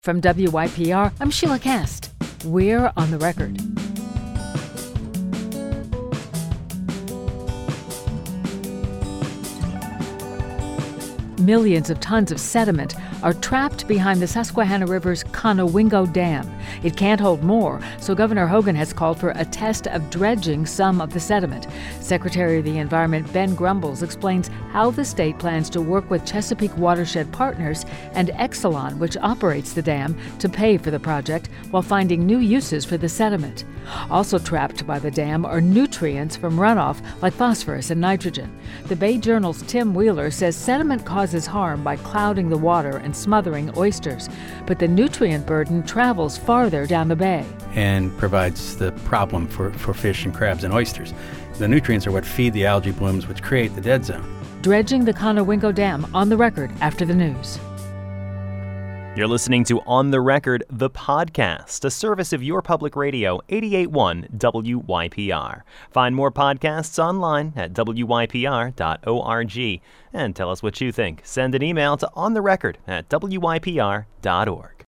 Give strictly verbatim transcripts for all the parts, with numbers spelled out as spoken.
From W Y P R, I'm Sheila Cast. We're on the record. Millions of tons of sediment are trapped behind the Susquehanna River's Conowingo Dam. It can't hold more, so Governor Hogan has called for a test of dredging some of the sediment. Secretary of the Environment Ben Grumbles explains how the state plans to work with Chesapeake Watershed Partners and Exelon, which operates the dam, to pay for the project while finding new uses for the sediment. Also trapped by the dam are nutrients from runoff like phosphorus and nitrogen. The Bay Journal's Tim Wheeler says sediment causes harm by clouding the water and smothering oysters, but the nutrient burden travels farther down the bay. And provides the problem for, for fish and crabs and oysters. The nutrients are what feed the algae blooms, which create the dead zone. Dredging the Conowingo Dam on the record after the news. You're listening to On the Record, the podcast, a service of your public radio, eighty-eight point one W Y P R. Find more podcasts online at W Y P R dot org. And tell us what you think. Send an email to ontherecord at W Y P R dot org.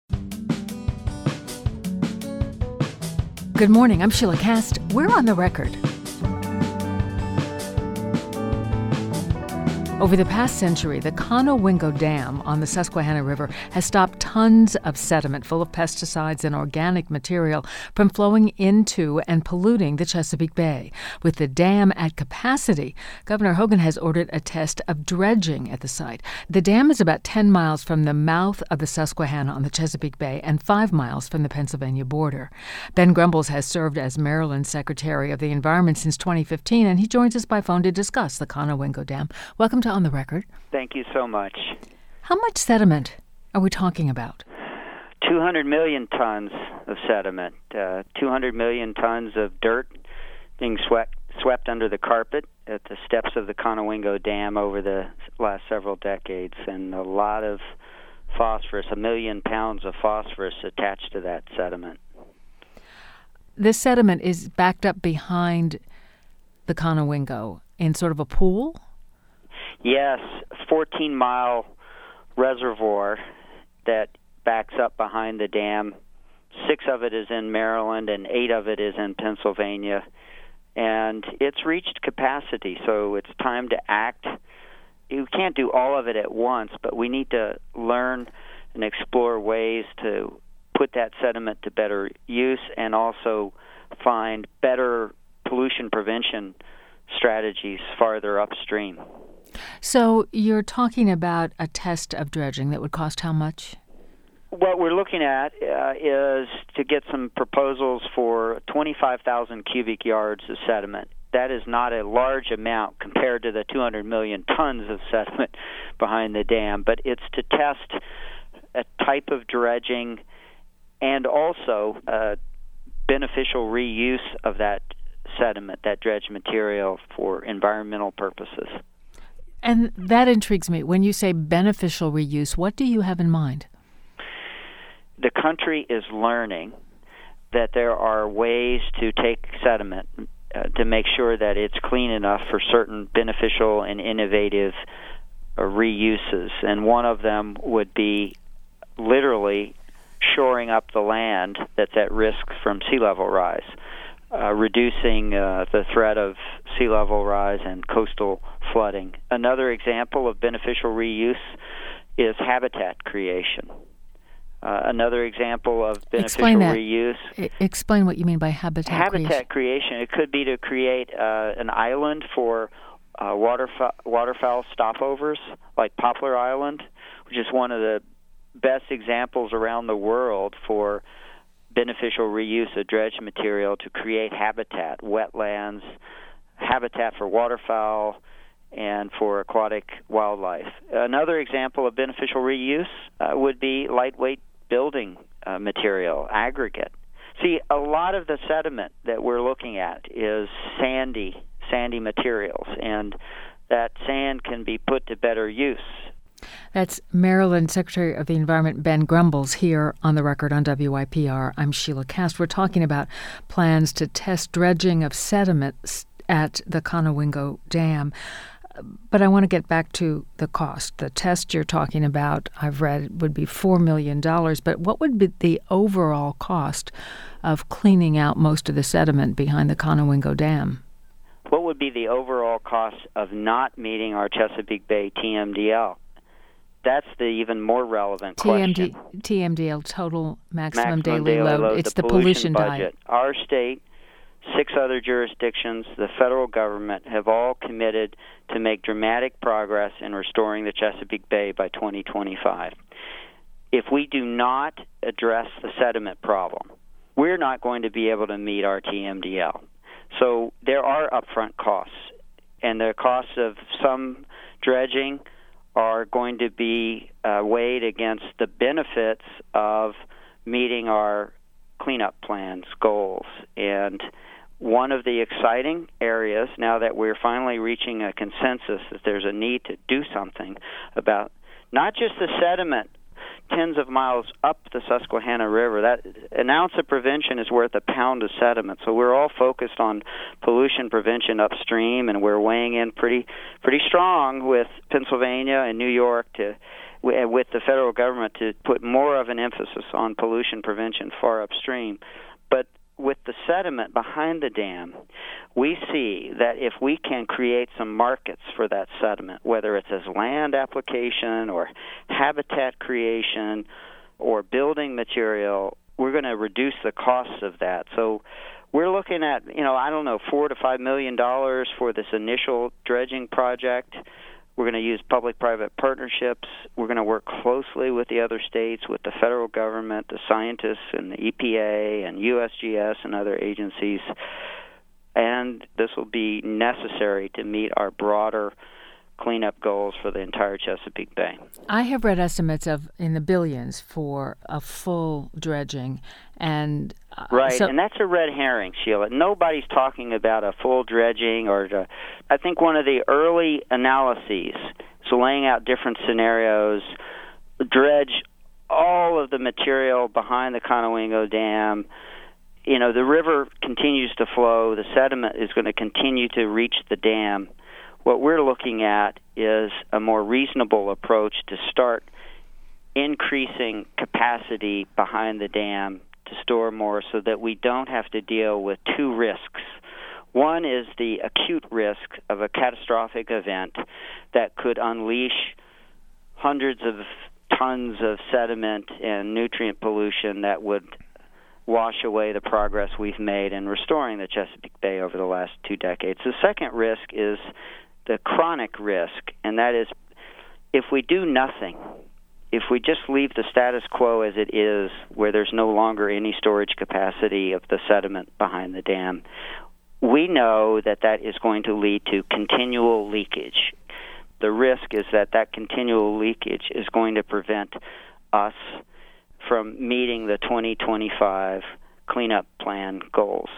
Good morning, I'm Sheila Cast. We're on the record. Over the past century, the Conowingo Dam on the Susquehanna River has stopped tons of sediment full of pesticides and organic material from flowing into and polluting the Chesapeake Bay. With the dam at capacity, Governor Hogan has ordered a test of dredging at the site. The dam is about ten miles from the mouth of the Susquehanna on the Chesapeake Bay and five miles from the Pennsylvania border. Ben Grumbles has served as Maryland Secretary of the Environment since twenty fifteen, and he joins us by phone to discuss the Conowingo Dam. Welcome to On the Record. Thank you so much. How much sediment are we talking about? two hundred million tons of sediment, uh, two hundred million tons of dirt being swept, swept under the carpet at the steps of the Conowingo Dam over the last several decades, and a lot of phosphorus, a million pounds of phosphorus attached to that sediment. This sediment is backed up behind the Conowingo in sort of a pool? Yes, fourteen-mile reservoir that backs up behind the dam. Six of it is in Maryland and eight of it is in Pennsylvania. And it's reached capacity, so it's time to act. You can't do all of it at once, but we need to learn and explore ways to put that sediment to better use and also find better pollution prevention strategies farther upstream. So you're talking about a test of dredging that would cost how much? What we're looking at uh, is to get some proposals for twenty-five thousand cubic yards of sediment. That is not a large amount compared to the two hundred million tons of sediment behind the dam, but it's to test a type of dredging and also uh, beneficial reuse of that sediment, that dredge material, for environmental purposes. And that intrigues me. When you say beneficial reuse, what do you have in mind? The country is learning that there are ways to take sediment uh, to make sure that it's clean enough for certain beneficial and innovative uh, reuses. And one of them would be literally shoring up the land that's at risk from sea level rise. Uh, reducing uh, the threat of sea level rise and coastal flooding. Another example of beneficial reuse is habitat creation. Uh, another example of beneficial Explain that. reuse. I- explain what you mean by habitat, Habitat creation. creation. It could be to create uh, an island for uh, waterfowl, waterfowl stopovers, like Poplar Island, which is one of the best examples around the world for beneficial reuse of dredge material to create habitat, wetlands, habitat for waterfowl, and for aquatic wildlife. Another example of beneficial reuse uh, would be lightweight building uh, material, aggregate. See, a lot of the sediment that we're looking at is sandy, sandy materials, and that sand can be put to better use. That's Maryland Secretary of the Environment Ben Grumbles here on the record on W Y P R. I'm Sheila Cast. We're talking about plans to test dredging of sediment at the Conowingo Dam. But I want to get back to the cost. The test you're talking about, I've read, would be four million dollars. But what would be the overall cost of cleaning out most of the sediment behind the Conowingo Dam? What would be the overall cost of not meeting our Chesapeake Bay T M D L? That's the even more relevant T M D, question. T M D L, total maximum, maximum daily, daily load. load. It's the, the pollution, pollution budget. diet. Our state, six other jurisdictions, the federal government have all committed to make dramatic progress in restoring the Chesapeake Bay by twenty twenty-five. If we do not address the sediment problem, we're not going to be able to meet our T M D L. So there are upfront costs, and the costs of some dredging are going to be uh, weighed against the benefits of meeting our cleanup plans, goals. And one of the exciting areas, now that we're finally reaching a consensus that there's a need to do something about not just the sediment tens of miles up the Susquehanna River. That an ounce of prevention is worth a pound of sediment. So we're all focused on pollution prevention upstream, and we're weighing in pretty pretty strong with Pennsylvania and New York to with the federal government to put more of an emphasis on pollution prevention far upstream. But with the sediment behind the dam, we see that if we can create some markets for that sediment, whether it's as land application or habitat creation or building material, we're going to reduce the costs of that. So we're looking at, you know, I don't know, four to five million dollars for this initial dredging project. We're going to use public-private partnerships. We're going to work closely with the other states, with the federal government, the scientists, and the E P A and U S G S and other agencies. And this will be necessary to meet our broader cleanup goals for the entire Chesapeake Bay. I have read estimates of in the billions for a full dredging, and uh, right, so, and that's a red herring, Sheila. Nobody's talking about a full dredging, or to, I think one of the early analyses, so laying out different scenarios, dredge all of the material behind the Conowingo Dam. You know, the river continues to flow. The sediment is going to continue to reach the dam. What we're looking at is a more reasonable approach to start increasing capacity behind the dam to store more so that we don't have to deal with two risks. One is the acute risk of a catastrophic event that could unleash hundreds of tons of sediment and nutrient pollution that would wash away the progress we've made in restoring the Chesapeake Bay over the last two decades. The second risk is the chronic risk, and that is if we do nothing, if we just leave the status quo as it is, where there's no longer any storage capacity of the sediment behind the dam, we know that that is going to lead to continual leakage. The risk is that that continual leakage is going to prevent us from meeting the twenty twenty-five cleanup plan goals.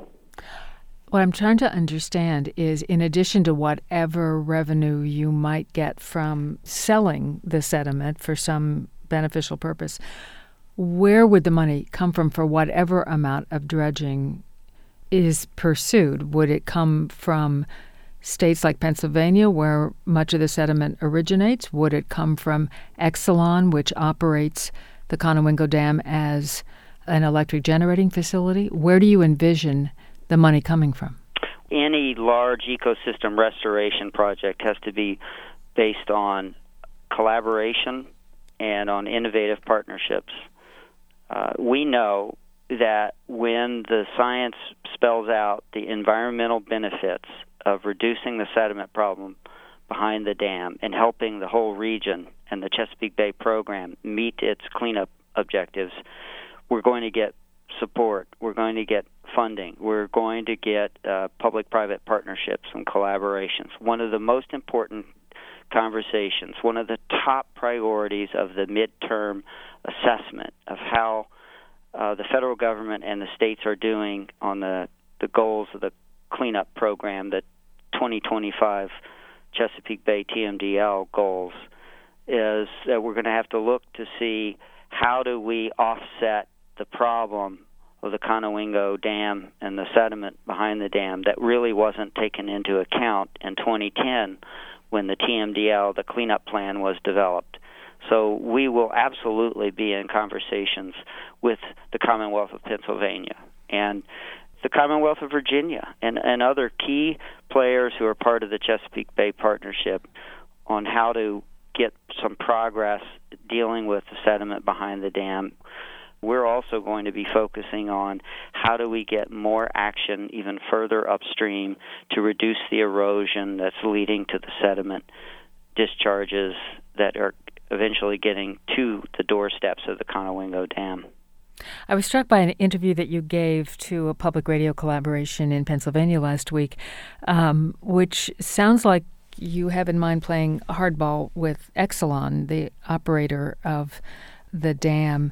What I'm trying to understand is, in addition to whatever revenue you might get from selling the sediment for some beneficial purpose, where would the money come from for whatever amount of dredging is pursued? Would it come from states like Pennsylvania, where much of the sediment originates? Would it come from Exelon, which operates the Conowingo Dam as an electric generating facility? Where do you envision the money coming from? Any large ecosystem restoration project has to be based on collaboration and on innovative partnerships. Uh, we know that when the science spells out the environmental benefits of reducing the sediment problem behind the dam and helping the whole region and the Chesapeake Bay program meet its cleanup objectives, we're going to get support. We're going to get funding. We're going to get uh, public-private partnerships and collaborations. One of the most important conversations, one of the top priorities of the midterm assessment of how uh, the federal government and the states are doing on the, the goals of the cleanup program, the twenty twenty-five Chesapeake Bay T M D L goals, is that we're going to have to look to see how do we offset the problem of the Conowingo Dam and the sediment behind the dam that really wasn't taken into account in twenty ten when the T M D L, the cleanup plan, was developed. So we will absolutely be in conversations with the Commonwealth of Pennsylvania and the Commonwealth of Virginia and, and other key players who are part of the Chesapeake Bay Partnership on how to get some progress dealing with the sediment behind the dam. We're also going to be focusing on how do we get more action even further upstream to reduce the erosion that's leading to the sediment discharges that are eventually getting to the doorsteps of the Conowingo Dam. I was struck by an interview that you gave to a public radio collaboration in Pennsylvania last week, um, which sounds like you have in mind playing hardball with Exelon, the operator of the dam,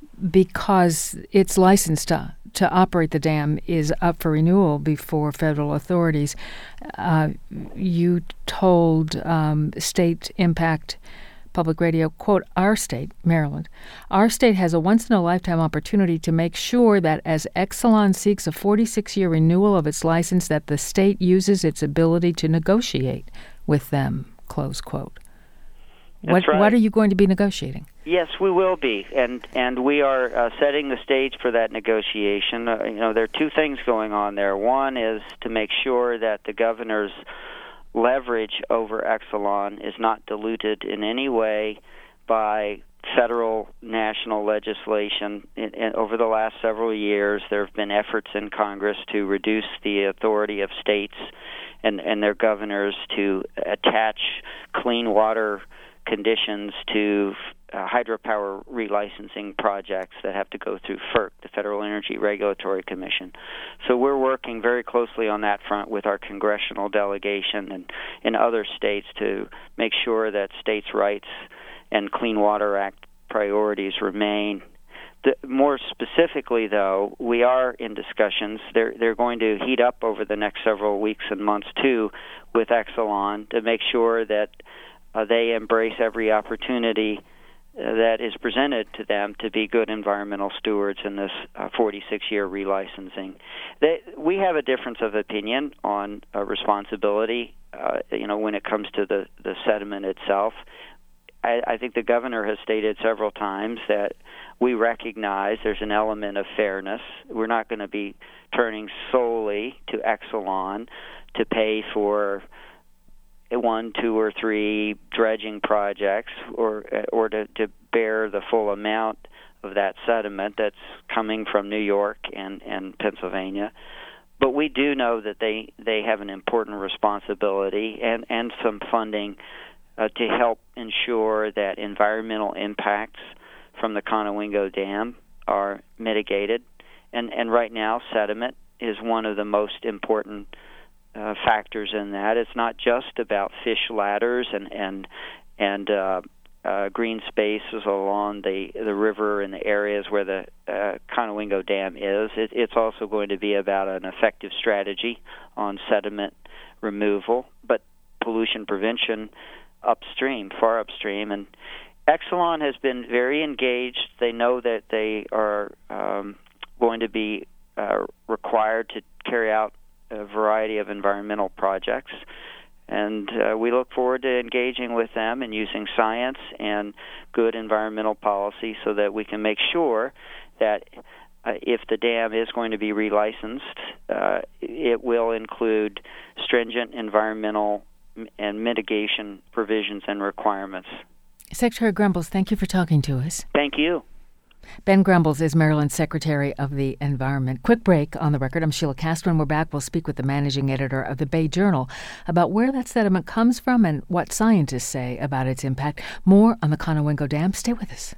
because its license to, to operate the dam is up for renewal before federal authorities. Uh, you told um, State Impact Public Radio, quote, "Our state, Maryland, our state has a once-in-a-lifetime opportunity to make sure that as Exelon seeks a forty-six year renewal of its license, that the state uses its ability to negotiate with them," close quote. That's what, right. What are you going to be negotiating? Yes, we will be, and and we are uh, setting the stage for that negotiation. Uh, you know, there are two things going on there. One is to make sure that the governor's leverage over Exelon is not diluted in any way by federal national legislation. In, in, over the last several years, there have been efforts in Congress to reduce the authority of states and, and their governors to attach clean water conditions to uh, hydropower relicensing projects that have to go through FERC, the Federal Energy Regulatory Commission. So we're working very closely on that front with our congressional delegation and in other states to make sure that states' rights and Clean Water Act priorities remain. The, more specifically, though, we are in discussions. They're, they're going to heat up over the next several weeks and months, too, with Exelon to make sure that Uh, they embrace every opportunity uh, that is presented to them to be good environmental stewards in this uh, forty-six year relicensing. They, we have a difference of opinion on uh, responsibility, uh, you know, when it comes to the, the sediment itself. I, I think the governor has stated several times that we recognize there's an element of fairness. We're not going to be turning solely to Exelon to pay for one, two, or three dredging projects, or or to, to bear the full amount of that sediment that's coming from New York and, and Pennsylvania. But we do know that they, they have an important responsibility and, and some funding uh, to help ensure that environmental impacts from the Conowingo Dam are mitigated. And, and right now, sediment is one of the most important Uh, factors in that. It's not just about fish ladders and and and uh, uh, green spaces along the the river and the areas where the uh, Conowingo Dam is. It, it's also going to be about an effective strategy on sediment removal, but pollution prevention upstream, far upstream. And Exelon has been very engaged. They know that they are um, going to be uh, required to carry out a variety of environmental projects, and uh, we look forward to engaging with them and using science and good environmental policy so that we can make sure that uh, if the dam is going to be relicensed, uh, it will include stringent environmental and mitigation provisions and requirements. Secretary Grumbles, thank you for talking to us. Thank you. Ben Grumbles is Maryland's Secretary of the Environment. Quick break on the record. I'm Sheila Cast. When we're back, we'll speak with the managing editor of the Bay Journal about where that sediment comes from and what scientists say about its impact. More on the Conowingo Dam. Stay with us.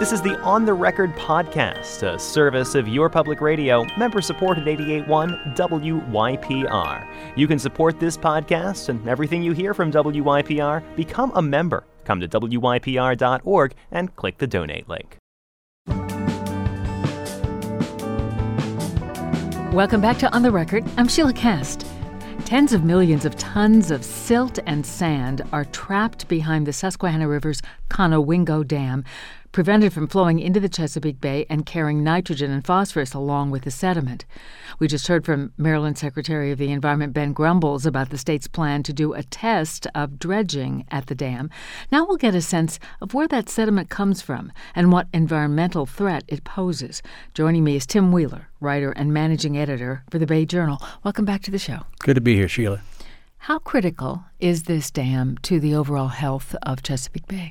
This is the On the Record podcast, a service of your public radio, member-supported eighty-eight point one W Y P R. You can support this podcast and everything you hear from W Y P R. Become a member. Come to W Y P R dot org and click the donate link. Welcome back to On the Record. I'm Sheila Cast. Tens of millions of tons of silt and sand are trapped behind the Susquehanna River's Conowingo Dam, prevented from flowing into the Chesapeake Bay and carrying nitrogen and phosphorus along with the sediment. We just heard from Maryland Secretary of the Environment Ben Grumbles about the state's plan to do a test of dredging at the dam. Now we'll get a sense of where that sediment comes from and what environmental threat it poses. Joining me is Tim Wheeler, writer and managing editor for the Bay Journal. Welcome back to the show. Good to be here, Sheila. How critical is this dam to the overall health of Chesapeake Bay?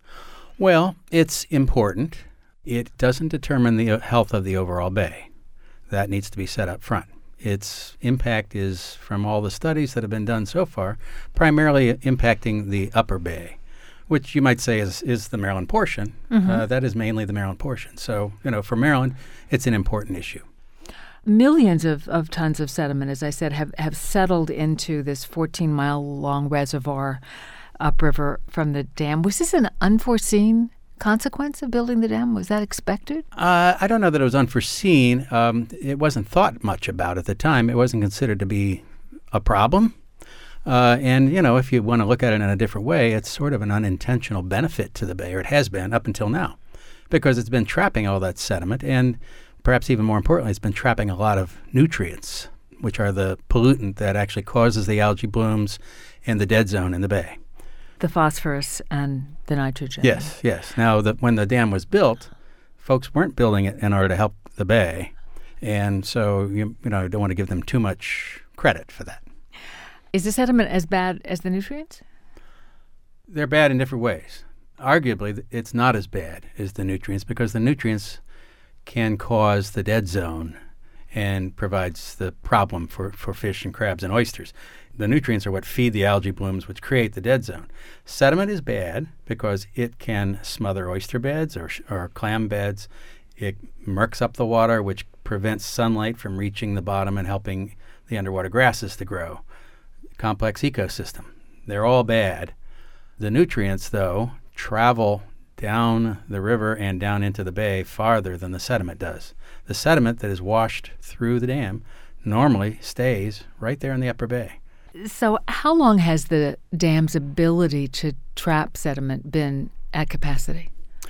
Well, it's important. It doesn't determine the health of the overall bay. That needs to be set up front. Its impact is, from all the studies that have been done so far, primarily impacting the upper bay, which you might say is, is the Maryland portion. Mm-hmm. Uh, that is mainly the Maryland portion. So, you know, for Maryland, it's an important issue. Millions of, of tons of sediment, as I said, have, have settled into this fourteen-mile-long reservoir upriver from the dam. Was this an unforeseen consequence of building the dam? Was that expected? Uh, I don't know that it was unforeseen. Um, it wasn't thought much about at the time. It wasn't considered to be a problem. Uh, and, you know, if you want to look at it in a different way, it's sort of an unintentional benefit to the bay, or it has been up until now, because it's been trapping all that sediment. And perhaps even more importantly, it's been trapping a lot of nutrients, which are the pollutant that actually causes the algae blooms and the dead zone in the bay. The phosphorus and the nitrogen. Yes, yes. Now, the, when the dam was built, folks weren't building it in order to help the bay. And so, you, you know, you don't want to give them too much credit for that. Is the sediment as bad as the nutrients? They're bad in different ways. Arguably, it's not as bad as the nutrients because the nutrients can cause the dead zone and provides the problem for, for fish and crabs and oysters. The nutrients are what feed the algae blooms, which create the dead zone. Sediment is bad because it can smother oyster beds or, or clam beds. It murks up the water, which prevents sunlight from reaching the bottom and helping the underwater grasses to grow. Complex ecosystem. They're all bad. The nutrients, though, travel down the river and down into the bay farther than the sediment does. The sediment that is washed through the dam normally stays right there in the upper bay. So how long has the dam's ability to trap sediment been at capacity?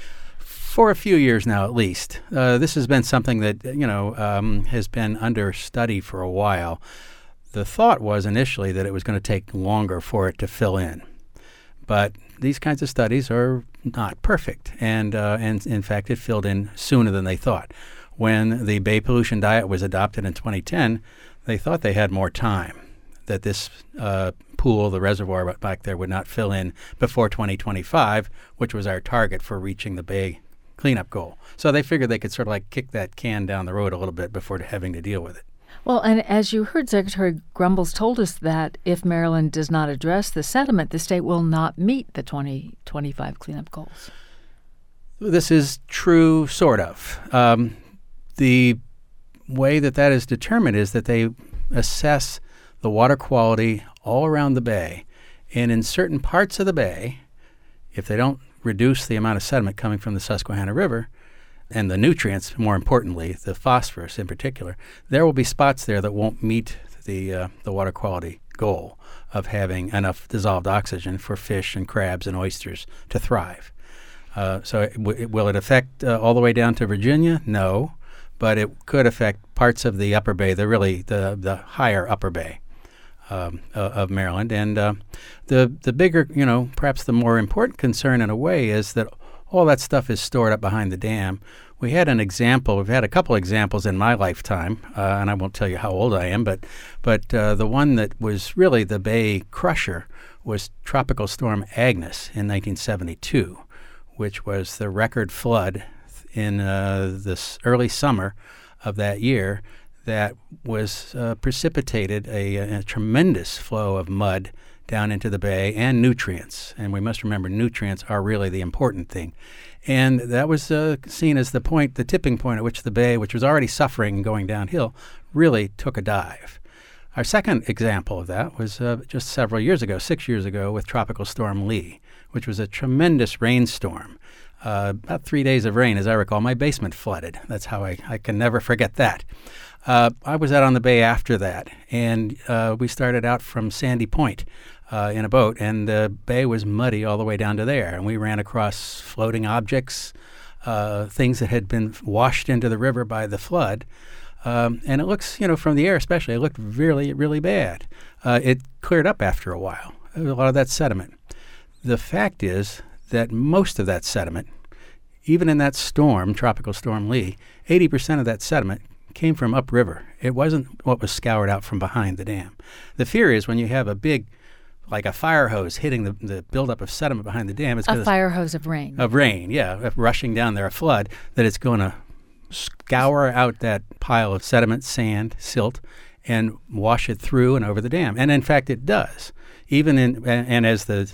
For a few years now, at least. Uh, this has been something that, you know, um, has been under study for a while. The thought was initially that it was going to take longer for it to fill in. But these kinds of studies are not perfect. And, uh, and in fact, it filled in sooner than they thought. When the Bay Pollution Diet was adopted in twenty ten, they thought they had more time, that this uh, pool, the reservoir back there, would not fill in before twenty twenty-five, which was our target for reaching the Bay cleanup goal. So they figured they could sort of like kick that can down the road a little bit before having to deal with it. Well, and as you heard, Secretary Grumbles told us that if Maryland does not address the sediment, the state will not meet the twenty twenty-five cleanup goals. This is true, sort of. Um, the way that that is determined is that they assess the water quality all around the bay. And in certain parts of the bay, if they don't reduce the amount of sediment coming from the Susquehanna River and the nutrients, more importantly, the phosphorus in particular, there will be spots there that won't meet the uh, the water quality goal of having enough dissolved oxygen for fish and crabs and oysters to thrive. Uh, so it, w- will it affect uh, all the way down to Virginia? No, but it could affect parts of the upper bay, the really the, the higher upper bay. Um, uh, of Maryland. And uh, the the bigger, you know, perhaps the more important concern in a way is that all that stuff is stored up behind the dam. We had an example, we've had a couple examples in my lifetime, uh, and I won't tell you how old I am, but but uh, the one that was really the Bay crusher was Tropical Storm Agnes in nineteen seventy-two, which was the record flood in uh, this early summer of that year that was uh, precipitated a, a tremendous flow of mud down into the bay, and nutrients. And we must remember nutrients are really the important thing. And that was uh, seen as the point, the tipping point at which the bay, which was already suffering and going downhill, really took a dive. Our second example of that was uh, just several years ago, six years ago, with Tropical Storm Lee, which was a tremendous rainstorm. Uh, about three days of rain, as I recall. My basement flooded. That's how I, I can never forget that. Uh, I was out on the bay after that, and uh, we started out from Sandy Point uh, in a boat, and the bay was muddy all the way down to there. And we ran across floating objects, uh, things that had been washed into the river by the flood. Um, and it looks, you know, from the air especially, it looked really, really bad. Uh, it cleared up after a while, a lot of that sediment. The fact is that most of that sediment, even in that storm, Tropical Storm Lee, eighty percent of that sediment came from upriver. It wasn't what was scoured out from behind the dam. The fear is when you have a big, like a fire hose hitting the, the buildup of sediment behind the dam. It's a fire hose of rain. Of rain, yeah, rushing down there, a flood, that it's going to scour out that pile of sediment, sand, silt, and wash it through and over the dam. And in fact, it does. Even in and, and as the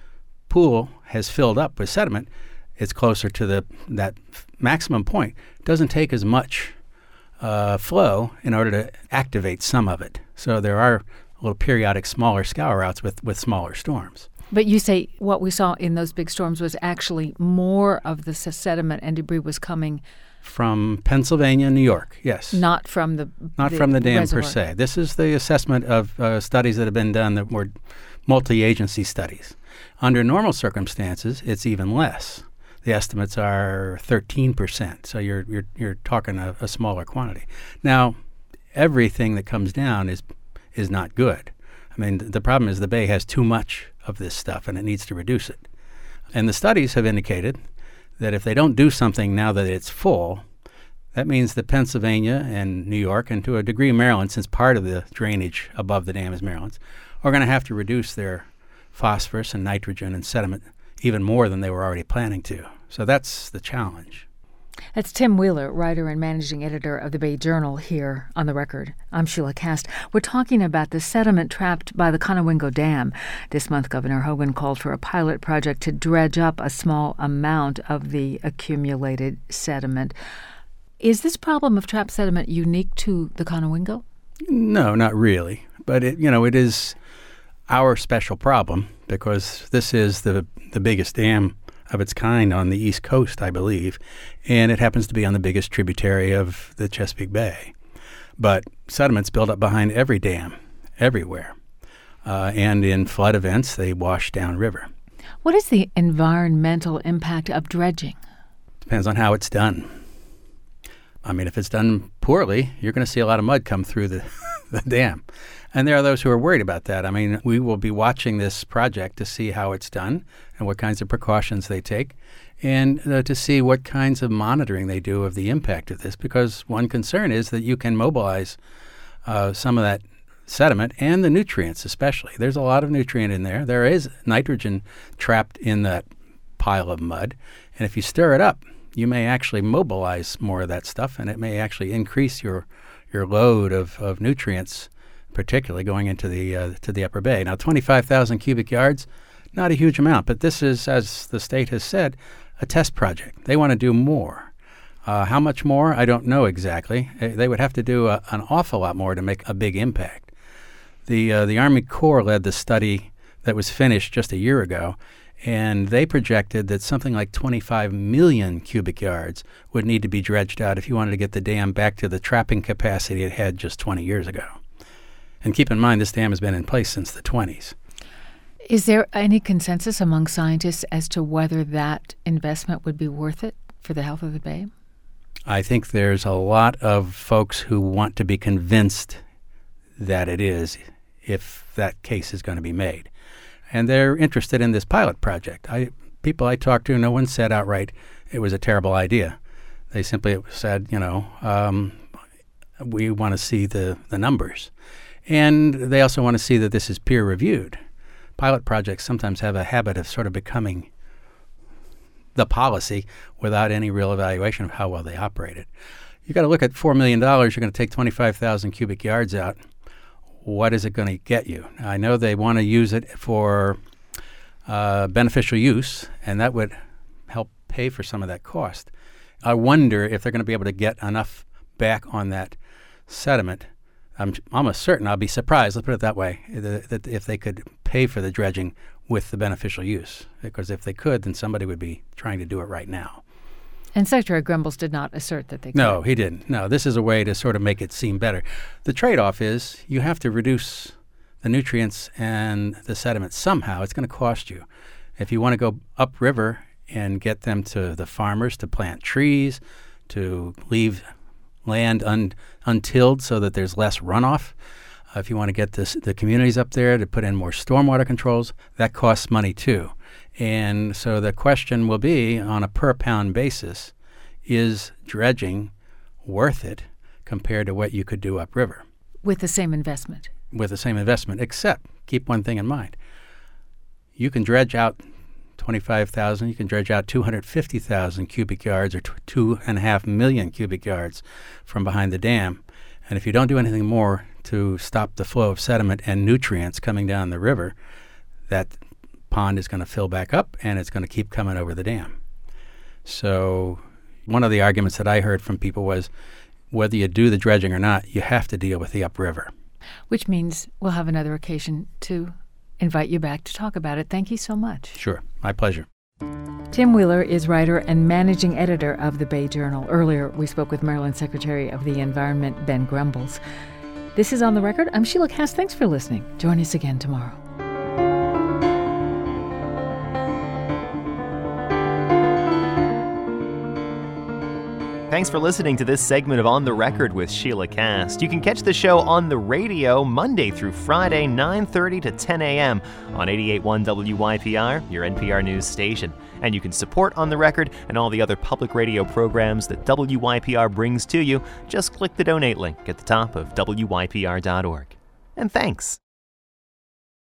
pool has filled up with sediment, it's closer to the that maximum point. It doesn't take as much uh, flow in order to activate some of it. So there are little periodic smaller scour outs with, with smaller storms. But you say what we saw in those big storms was actually more of the sediment and debris was coming from Pennsylvania and New York, yes. Not from the Not the from the dam reservoir. per se. This is the assessment of uh, studies that have been done that were multi-agency studies. Under normal circumstances, it's even less. The estimates are thirteen percent, so you're you're you're talking a, a smaller quantity. Now, everything that comes down is is not good. I mean, th- the problem is the bay has too much of this stuff, and it needs to reduce it. And the studies have indicated that if they don't do something now that it's full, that means that Pennsylvania and New York, and to a degree Maryland, since part of the drainage above the dam is Maryland's, are going to have to reduce their phosphorus and nitrogen and sediment even more than they were already planning to. So that's the challenge. That's Tim Wheeler, writer and managing editor of the Bay Journal, here on The Record. I'm Sheila Kast. We're talking about the sediment trapped by the Conowingo Dam. This month, Governor Hogan called for a pilot project to dredge up a small amount of the accumulated sediment. Is this problem of trapped sediment unique to the Conowingo? No, not really. But, it, you know, it is our special problem because this is the the biggest dam of its kind on the East Coast, I believe, and it happens to be on the biggest tributary of the Chesapeake Bay. But sediments build up behind every dam, everywhere. Uh, and in flood events, they wash downriver. What is the environmental impact of dredging? Depends on how it's done. I mean, if it's done poorly, you're going to see a lot of mud come through the, the dam. And there are those who are worried about that. I mean, we will be watching this project to see how it's done and what kinds of precautions they take and uh, to see what kinds of monitoring they do of the impact of this, because one concern is that you can mobilize uh, some of that sediment and the nutrients especially. There's a lot of nutrient in there. There is nitrogen trapped in that pile of mud. And if you stir it up, you may actually mobilize more of that stuff, and it may actually increase your your load of, of nutrients, particularly going into the uh, to the upper bay. Now, twenty-five thousand cubic yards, not a huge amount, but this is, as the state has said, a test project. They want to do more. Uh, how much more? I don't know exactly. They would have to do a, an awful lot more to make a big impact. The uh, the Army Corps led the study that was finished just a year ago, and they projected that something like twenty-five million cubic yards would need to be dredged out if you wanted to get the dam back to the trapping capacity it had just twenty years ago. And keep in mind, this dam has been in place since the twenties. Is there any consensus among scientists as to whether that investment would be worth it for the health of the bay? I think there's a lot of folks who want to be convinced that it is, if that case is going to be made. And they're interested in this pilot project. I, people I talked to, no one said outright it was a terrible idea. They simply said, you know, um, we want to see the, the numbers. And they also want to see that this is peer-reviewed. Pilot projects sometimes have a habit of sort of becoming the policy without any real evaluation of how well they operate it. You've got to look at four million dollars. You're going to take twenty-five thousand cubic yards out. what is it going to get you? I know they want to use it for uh, beneficial use, and that would help pay for some of that cost. I wonder if they're going to be able to get enough back on that sediment. I'm almost certain, I'll be surprised, let's put it that way, that, that if they could pay for the dredging with the beneficial use. Because if they could, then somebody would be trying to do it right now. And Secretary Grumbles did not assert that they could. No, he didn't. No, this is a way to sort of make it seem better. The trade-off is you have to reduce the nutrients and the sediment somehow. It's going to cost you. If you want to go upriver and get them to the farmers to plant trees, to leave land un, untilled so that there's less runoff, uh, if you want to get this, the communities up there to put in more stormwater controls, that costs money too. And so the question will be, on a per-pound basis, is dredging worth it compared to what you could do upriver? With the same investment. With the same investment, except keep one thing in mind. You can dredge out twenty-five thousand, you can dredge out two hundred fifty thousand cubic yards or t- two and a half million cubic yards from behind the dam. And if you don't do anything more to stop the flow of sediment and nutrients coming down the river, that pond is going to fill back up and it's going to keep coming over the dam. So one of the arguments that I heard from people was whether you do the dredging or not, you have to deal with the upriver. Which means we'll have another occasion to invite you back to talk about it. Thank you so much. Sure. My pleasure. Tim Wheeler is writer and managing editor of the Bay Journal. Earlier, we spoke with Maryland Secretary of the Environment, Ben Grumbles. This is On the Record. I'm Sheila Cass. Thanks for listening. Join us again tomorrow. Thanks for listening to this segment of On the Record with Sheila Cass. You can catch the show on the radio Monday through Friday, nine thirty to ten a.m. on eighty-eight point one W Y P R, your N P R news station. And you can support On the Record and all the other public radio programs that W Y P R brings to you. Just click the donate link at the top of W Y P R dot org. And thanks.